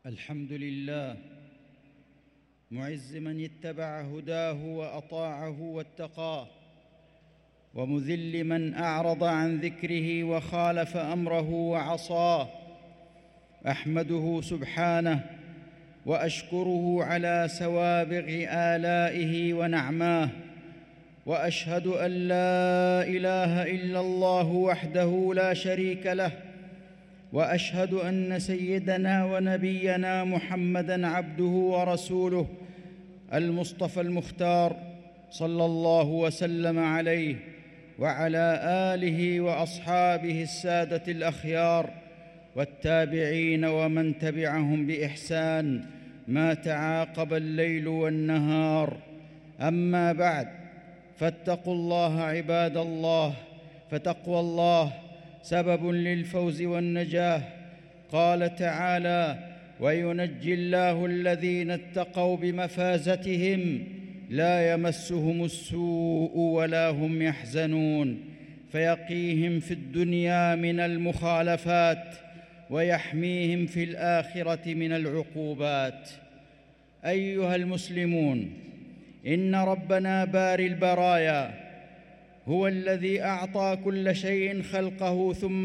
الحمد لله معز من اتبع هداه وأطاعه واتقاه، ومذل من أعرض عن ذكره وخالف أمره وعصاه. أحمده سبحانه وأشكره على سوابغ آلائه ونعماه، وأشهد أن لا إله إلا الله وحده لا شريك له، وأشهد أن سيدنا ونبينا محمدًا عبده ورسوله المصطفى المختار، صلى الله وسلم عليه وعلى آله وأصحابه السادة الأخيار والتابعين ومن تبعهم بإحسان ما تعاقب الليل والنهار. أما بعد، فاتقوا الله عباد الله، فتقوى الله سبب للفوز والنجاة. قال تعالى: وينجي الله الذين اتقوا بمفازتهم لا يمسهم السوء ولا هم يحزنون، فيقيهم في الدنيا من المخالفات ويحميهم في الآخرة من العقوبات. أيها المسلمون، إن ربنا باري البرايا هو الذي أعطى كل شيء خلقه ثم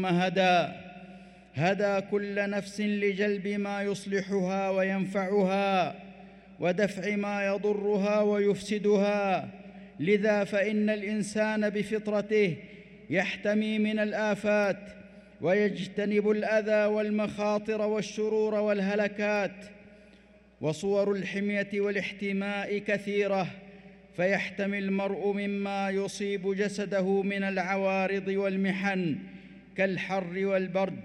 هدى كل نفس لجلب ما يصلحها وينفعها ودفع ما يضرها ويفسدها. لذا فإن الإنسان بفطرته يحتمي من الآفات ويجتنب الأذى والمخاطر والشرور والهلكات. وصور الحمية والاحتماء كثيرة، فيحتمي المرء مما يصيب جسده من العوارض والمحن كالحر والبرد،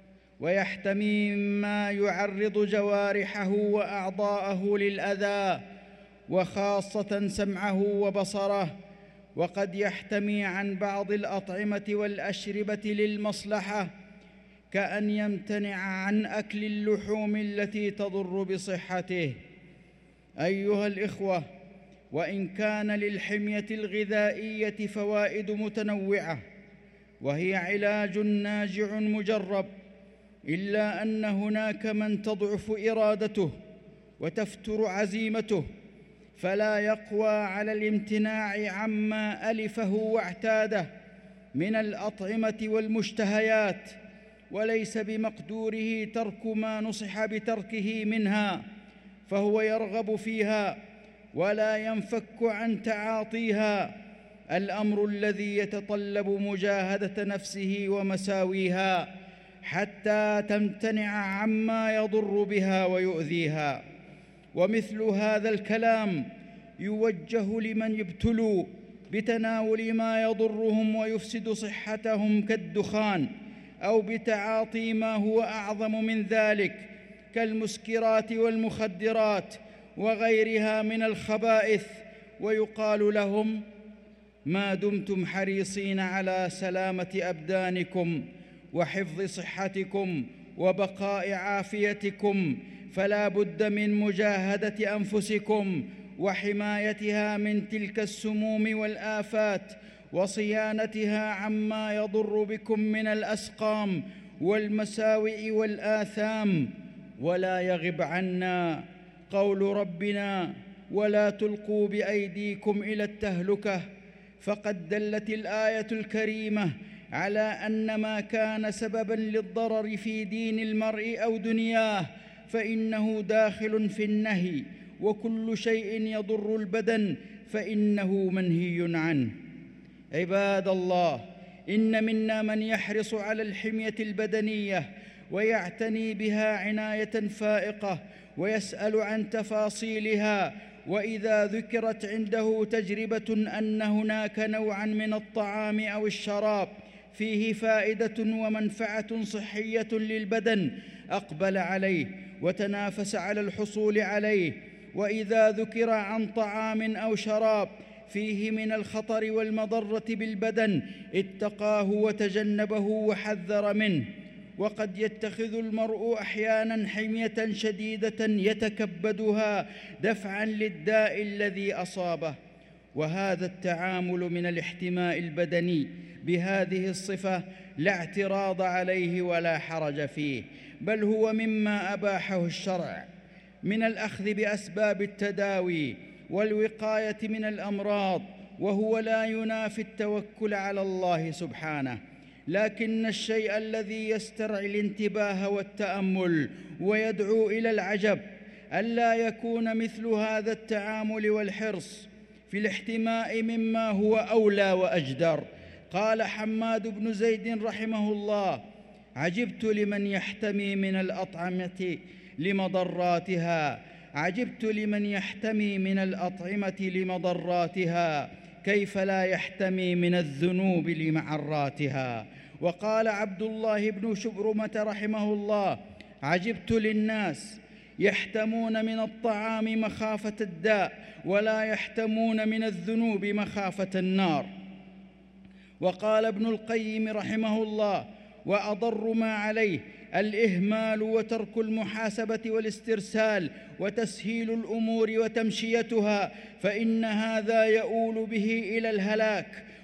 ويحتمي مما يعرض جوارحه وأعضاءه للأذى، وخاصة سمعه وبصره. وقد يحتمي عن بعض الأطعمة والأشربة للمصلحة، كأن يمتنع عن أكل اللحوم التي تضر بصحته. أيها الإخوة، وإن كان للحمية الغذائية فوائد متنوعة وهي علاج ناجع مجرب، إلا أن هناك من تضعف إرادته وتفتر عزيمته، فلا يقوى على الامتناع عما ألفه واعتاده من الأطعمة والمشتهيات، وليس بمقدوره ترك ما نصح بتركه منها، فهو يرغب فيها ولا ينفك عن تعاطيها، الأمر الذي يتطلب مجاهدة نفسه ومساويها حتى تمتنع عما يضر بها ويؤذيها. ومثل هذا الكلام يوجه لمن يبتلوا بتناول ما يضرهم ويفسد صحتهم كالدخان، أو بتعاطي ما هو أعظم من ذلك كالمسكرات والمخدرات وغيرها من الخبائث، ويقال لهم: ما دمتم حريصين على سلامة أبدانكم وحفظ صحتكم وبقاء عافيتكم، فلا بد من مجاهدة أنفسكم وحمايتها من تلك السموم والآفات، وصيانتها عما يضر بكم من الأسقام والمساوئ والآثام. ولا يغب عنا قول ربنا: ولا تلقوا بأيديكم إلى التهلكة. فقد دلت الآية الكريمة على أن ما كان سبباً للضرر في دين المرء أو دنياه فإنه داخل في النهي، وكل شيء يضر البدن فإنه منهي عنه. عباد الله، إن منا من يحرص على الحمية البدنية ويعتني بها عناية فائقة ويسأل عن تفاصيلها، وإذا ذكرت عنده تجربة أن هناك نوعاً من الطعام أو الشراب فيه فائدة ومنفعة صحية للبدن أقبل عليه وتنافس على الحصول عليه، وإذا ذكر عن طعام أو شراب فيه من الخطر والمضرة بالبدن اتقاه وتجنبه وحذر منه. وقد يتخذ المرء أحياناً حمية شديدة يتكبدها دفعاً للداء الذي أصابه، وهذا التعامل من الاحتماء البدني بهذه الصفة لا اعتراض عليه ولا حرج فيه، بل هو مما أباحه الشرع من الأخذ بأسباب التداوي والوقاية من الأمراض، وهو لا ينافي التوكل على الله سبحانه، لكن الشيء الذي يسترعي الانتباه والتأمل ويدعو إلى العجب ألا يكون مثل هذا التعامل والحرص في الاحتماء مما هو أولى وأجدر. قال حماد بن زيد رحمه الله: عجبت لمن يحتمي من الأطعمة لمضراتها، عجبت لمن يحتمي من الأطعمة لمضراتها، كيف لا يحتمي من الذنوب لمعراتها. وقال عبد الله بن شبرمة رحمه الله: عجبت للناس يحتمون من الطعام مخافة الداء ولا يحتمون من الذنوب مخافة النار. وقال ابن القيم رحمه الله: وأضر ما عليه الإهمال وترك المحاسبة والاسترسال وتسهيل الأمور وتمشيتها، فإن هذا يؤول به إلى الهلاك.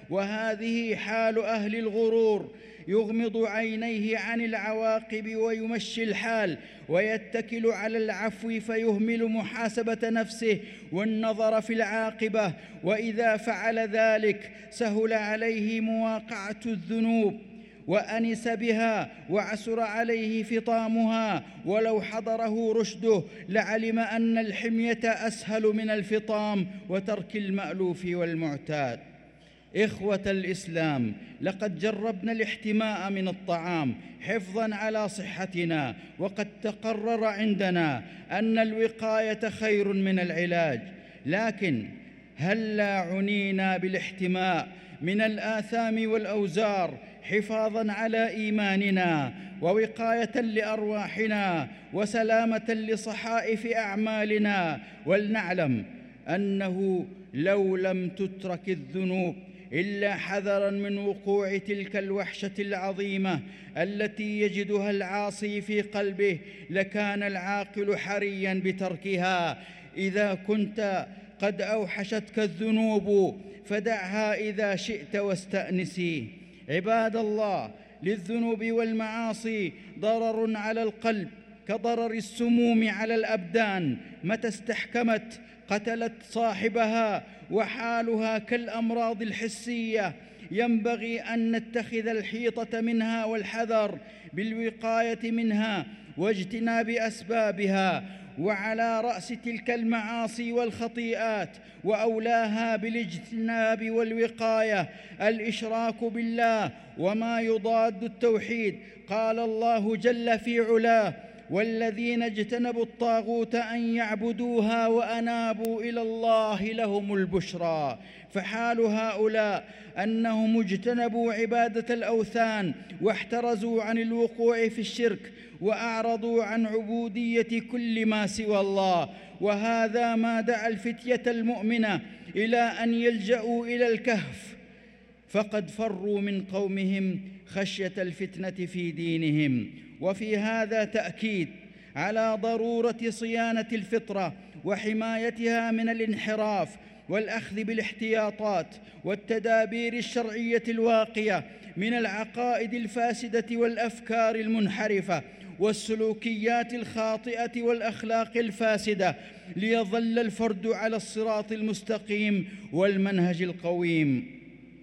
وهذه حال أهل الغرور، يغمض عينيه عن العواقب ويمشي الحال ويتكل على العفو فيهمل محاسبة نفسه والنظر في العاقبة، وإذا فعل ذلك سهل عليه مواقعة الذنوب وأنس بها وعسر عليه فطامها، ولو حضره رشده لعلم أن الحمية أسهل من الفطام وترك المألوف والمعتاد. إخوة الإسلام، لقد جربنا الاحتماء من الطعام حفظاً على صحتنا، وقد تقرر عندنا أن الوقاية خير من العلاج، لكن هل لا عنينا بالاحتماء من الآثام والأوزار حفاظاً على إيماننا ووقاية لأرواحنا وسلامة لصحائف أعمالنا؟ ولنعلم أنه لو لم تترك الذنوب إلا حذراً من وقوع تلك الوحشة العظيمة التي يجدها العاصي في قلبه لكان العاقل حرياً بتركها. إذا كنت قد أوحشتك الذنوب فدعها إذا شئت واستأنسي. عباد الله، للذنوب والمعاصي ضرر على القلب كضرر السموم على الأبدان، متى استحكمت قتلت صاحبها، وحالها كالأمراض الحسية، ينبغي أن نتخذ الحيطة منها والحذر بالوقاية منها واجتناب أسبابها. وعلى رأس تلك المعاصي والخطيئات وأولاها بالاجتناب والوقاية الإشراك بالله وما يضاد التوحيد. قال الله جل في علاه: والذين اجتنبوا الطاغوت أن يعبدوها وأنابوا إلى الله لهم البشرى. فحال هؤلاء أنهم اجتنبوا عبادة الأوثان واحترزوا عن الوقوع في الشرك وأعرضوا عن عبودية كل ما سوى الله، وهذا ما دعا الفتية المؤمنة إلى أن يلجأوا إلى الكهف، فقد فروا من قومهم خشية الفتنة في دينهم. وفي هذا تأكيد على ضرورة صيانة الفطرة وحمايتها من الانحراف، والأخذ بالاحتياطات والتدابير الشرعية الواقية من العقائد الفاسدة والأفكار المنحرفة والسلوكيات الخاطئة والأخلاق الفاسدة، ليظل الفرد على الصراط المستقيم والمنهج القويم.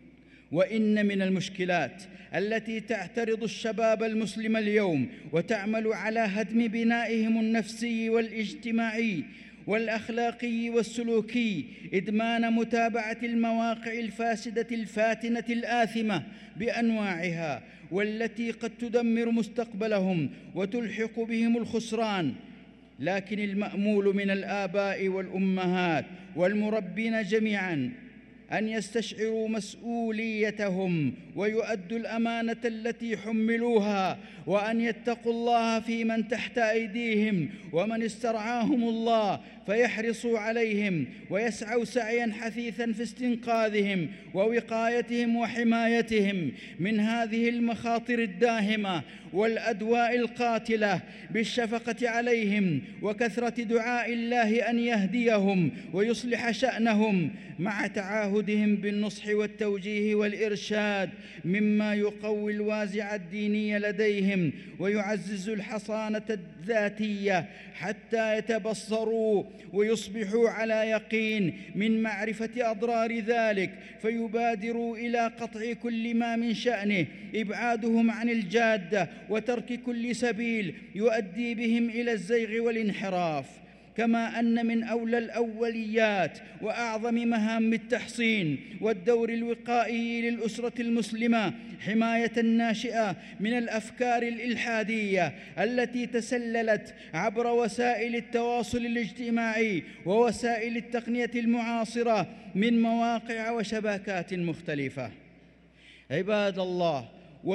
وإن من المشكلات التي تعترض الشباب المسلم اليوم وتعمل على هدم بنائهم النفسي والاجتماعي والأخلاقي والسلوكي إدمان متابعة المواقع الفاسدة الفاتنة الآثمة بأنواعها، والتي قد تدمر مستقبلهم وتلحق بهم الخسران. لكن المأمول من الآباء والأمهات والمربين جميعاً أن يستشعروا مسؤوليتهم ويؤدوا الأمانة التي حملوها، وأن يتقوا الله في من تحت أيديهم ومن استرعاهم الله، فيحرصوا عليهم ويسعوا سعياً حثيثاً في استنقاذهم ووقايتهم وحمايتهم من هذه المخاطر الداهمة والأدواء القاتلة، بالشفقة عليهم وكثرة دعاء الله أن يهديهم ويصلح شأنهم، مع تعاهدهم بالنصح والتوجيه والإرشاد مما يقوي الوازع الديني لديهم ويعزز الحصانة الذاتية حتى يتبصروا ويصبحوا على يقين من معرفة أضرار ذلك، فيبادروا إلى قطع كل ما من شأنه إبعادهم عن الجادة وترك كل سبيل يؤدي بهم إلى الزيغ والانحراف. كما أن من أولى الأوليات وأعظم مهام التحصين والدور الوقائي للأسرة المسلمة حماية الناشئة من الأفكار الإلحادية التي تسللت عبر وسائل التواصل الاجتماعي ووسائل التقنية المعاصرة من مواقع وشبكات مختلفة. عباد الله،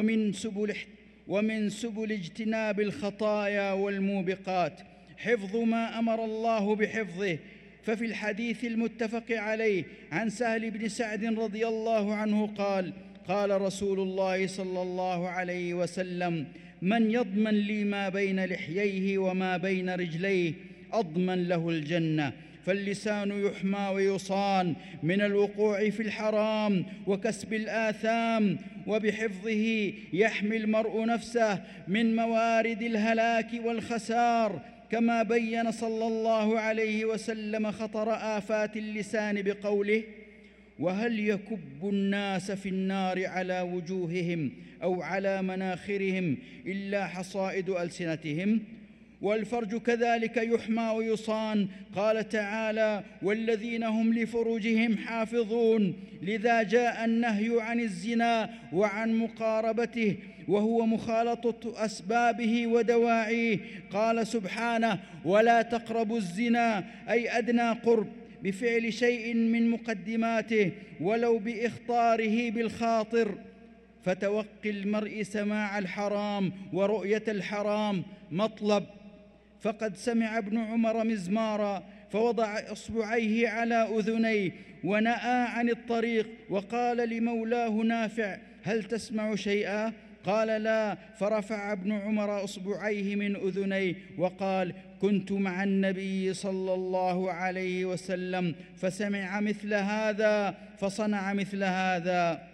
ومن سبل اجتناب الخطايا والموبقات حفظ ما أمر الله بحفظه. ففي الحديث المتفق عليه عن سهل بن سعد رضي الله عنه قال: قال رسول الله صلى الله عليه وسلم: من يضمن لي ما بين لحييه وما بين رجليه أضمن له الجنة. فاللسان يحمى ويصان من الوقوع في الحرام وكسب الآثام، وبحفظه يحمي المرء نفسه من موارد الهلاك والخسار، كما بين صلى الله عليه وسلم خطر آفات اللسان بقوله: وهل يكب الناس في النار على وجوههم أو على مناخرهم إلا حصائد ألسنتهم. والفرج كذلك يحمى ويصان، قال تعالى: والذين هم لفروجهم حافظون. لذا جاء النهي عن الزنا وعن مقاربته، وهو مخالطة أسبابه ودواعيه. قال سبحانه: ولا تقربوا الزنا، أي أدنى قرب، بفعل شيء من مقدماته ولو بإخطاره بالخاطر. فتوقي المرء سماع الحرام ورؤية الحرام مطلب. فقد سمع ابن عمر مزمارا فوضع إصبعيه على أذنيه ونأى عن الطريق، وقال لمولاه نافع: هل تسمع شيئا؟ قال: لا. فرفع ابن عمر إصبعيه من أذنيه وقال: كنت مع النبي صلى الله عليه وسلم فسمع مثل هذا فصنع مثل هذا.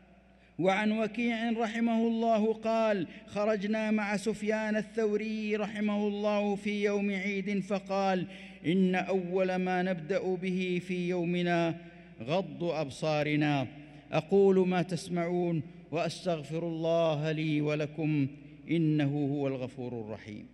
وعن وكيع رحمه الله قال: خرجنا مع سفيان الثوري رحمه الله في يوم عيد فقال: إن أول ما نبدأ به في يومنا غض أبصارنا. أقول ما تسمعون وأستغفر الله لي ولكم، إنه هو الغفور الرحيم.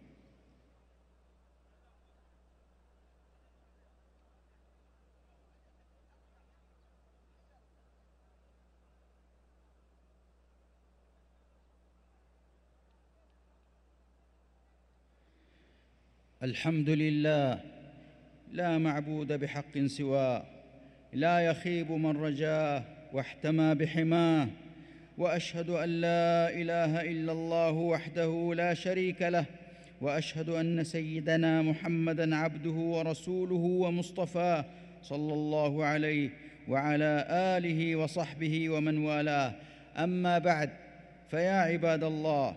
الحمد لله، لا معبود بحق سواه، لا يخيب من رجاه واحتمى بحماه. وأشهد أن لا إله إلا الله وحده لا شريك له، وأشهد أن سيدنا محمدًا عبده ورسوله ومصطفاه صلى الله عليه وعلى آله وصحبه ومن والاه. أما بعد، فيا عباد الله،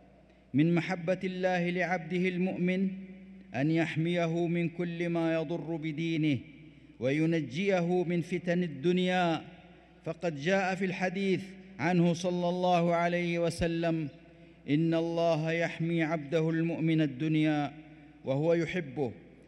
من محبة الله لعبده المؤمن أن يحميه من كل ما يضر بدينه وينجيه من فتن الدنيا. فقد جاء في الحديث عنه صلى الله عليه وسلم: إن الله يحمي عبده المؤمن الدنيا وهو يحبه،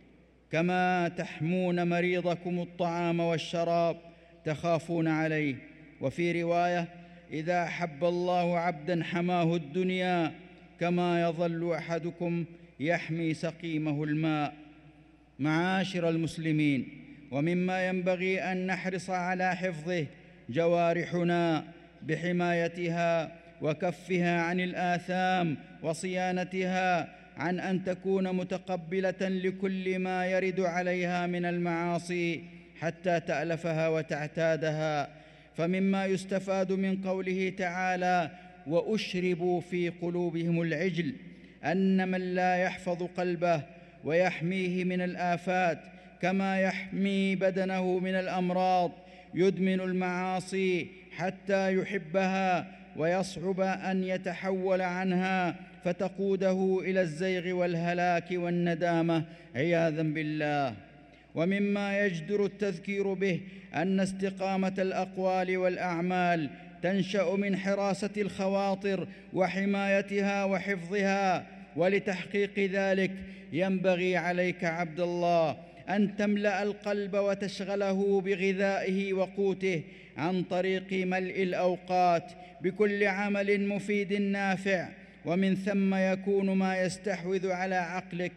كما تحمون مريضكم الطعام والشراب تخافون عليه. وفي رواية: إذا أحب الله عبداً حماه الدنيا، كما يظل أحدكم يحمي سقيمه الماء. معاشر المسلمين، ومما ينبغي أن نحرص على حفظه جوارحنا بحمايتها وكفها عن الآثام وصيانتها عن أن تكون متقبلة لكل ما يرد عليها من المعاصي حتى تألفها وتعتادها. فمما يستفاد من قوله تعالى: وأشربوا في قلوبهم العجل، أن من لا يحفظ قلبه ويحميه من الآفات كما يحمي بدنه من الأمراض يدمن المعاصي حتى يحبها ويصعب أن يتحول عنها فتقوده إلى الزيغ والهلاك والندامة عياذا بالله. ومما يجدر التذكير به أن استقامة الأقوال والأعمال تنشأ من حراسة الخواطر وحمايتها وحفظها. ولتحقيق ذلك ينبغي عليك عبد الله أن تملأ القلب وتشغله بغذائه وقوته عن طريق ملء الأوقات بكل عمل مفيد نافع، ومن ثم يكون ما يستحوذ على عقلك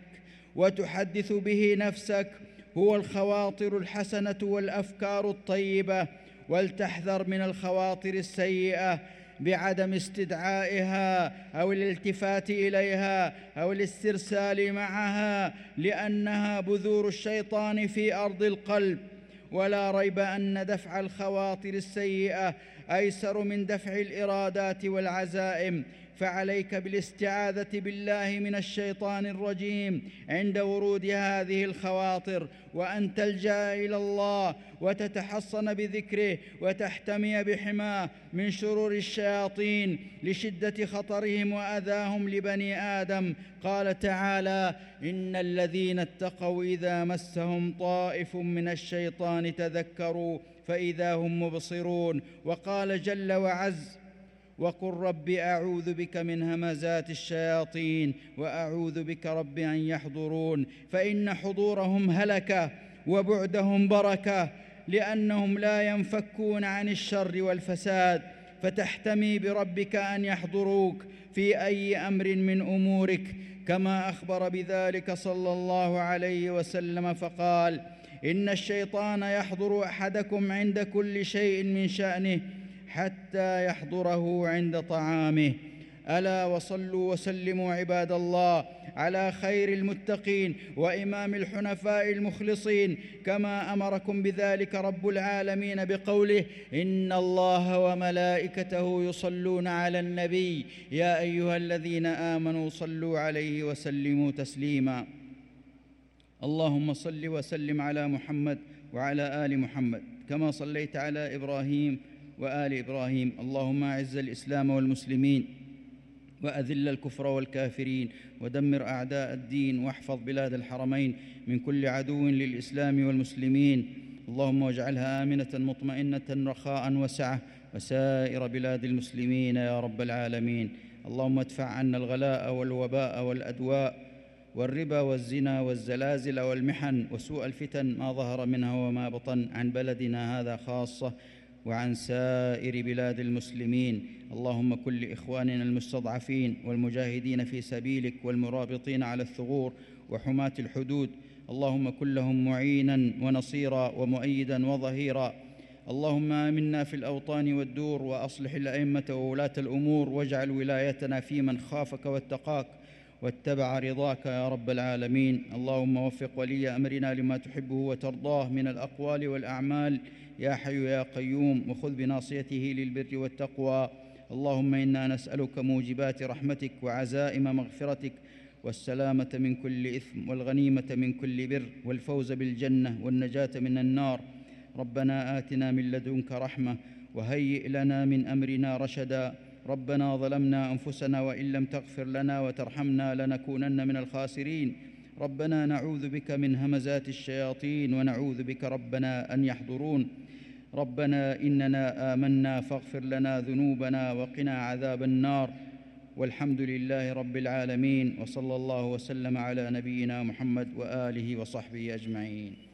وتحدث به نفسك هو الخواطر الحسنة والأفكار الطيبة. ولتحذر من الخواطر السيئة بعدم استدعائها أو الالتفات إليها أو الاسترسال معها، لأنها بذور الشيطان في أرض القلب. ولا ريب أن دفع الخواطر السيئة أيسر من دفع الإرادات والعزائم، فعليك بالاستعاذة بالله من الشيطان الرجيم عند ورود هذه الخواطر، وأن تلجأ إلى الله وتتحصن بذكره وتحتمي بحماه من شرور الشياطين لشدة خطرهم وأذاهم لبني آدم. قال تعالى: إن الذين اتقوا إذا مسهم طائف من الشيطان تذكروا فإذا هم مبصرون. وقال جل وعز: وقل رب أعوذ بك من همزات الشياطين وأعوذ بك رب أن يحضرون. فإن حضورهم هلكة وبعدهم بركة، لأنهم لا ينفكون عن الشر والفساد، فتحتمي بربك أن يحضروك في أي أمر من أمورك، كما أخبر بذلك صلى الله عليه وسلم فقال: إن الشيطان يحضر أحدكم عند كل شيء من شأنه حتى يحضره عند طعامه. ألا وصلوا وسلموا عباد الله على خير المتقين وإمام الحنفاء المخلصين، كما أمركم بذلك رب العالمين بقوله: إن الله وملائكته يصلون على النبي يا أيها الذين آمنوا صلوا عليه وسلموا تسليما. اللهم صل وسلم على محمد وعلى آل محمد كما صليت على إبراهيم وآل إبراهيم. اللهم أعز الإسلام والمسلمين وأذل الكفر والكافرين ودمر أعداء الدين، واحفظ بلاد الحرمين من كل عدو للإسلام والمسلمين. اللهم واجعلها آمنة مطمئنة رخاء وسعة وسائر بلاد المسلمين يا رب العالمين. اللهم ادفع عنا الغلاء والوباء والأدواء والربا والزنا والزلازل والمحن وسوء الفتن ما ظهر منها وما بطن عن بلدنا هذا خاصة وعن سائر بلاد المسلمين. اللهم كن لإخواننا المستضعفين والمجاهدين في سبيلك والمرابطين على الثغور وحماة الحدود، اللهم كن لهم معينا ونصيرا ومؤيدا وظهيرا. اللهم آمنا في الأوطان والدور، وأصلح الأئمة وولاة الأمور، واجعل ولايتنا في من خافك واتقاك واتبع رضاك يا رب العالمين. اللهم وفق ولي أمرنا لما تحبه وترضاه من الأقوال والأعمال يا حي يا قيوم، وخذ بناصيته للبر والتقوى. اللهم إنا نسألك موجبات رحمتك وعزائم مغفرتك والسلامة من كل إثم والغنيمة من كل بر والفوز بالجنة والنجاة من النار. ربنا آتنا من لدنك رحمة وهيئ لنا من أمرنا رشدا. ربنا ظلمنا أنفسنا وإن لم تغفر لنا وترحمنا لنكونن من الخاسرين. ربنا نعوذ بك من همزات الشياطين ونعوذ بك ربنا أن يحضرون. ربنا إننا آمنا فاغفر لنا ذنوبنا وقنا عذاب النار. والحمد لله رب العالمين، وصلى الله وسلم على نبينا محمد وآله وصحبه أجمعين.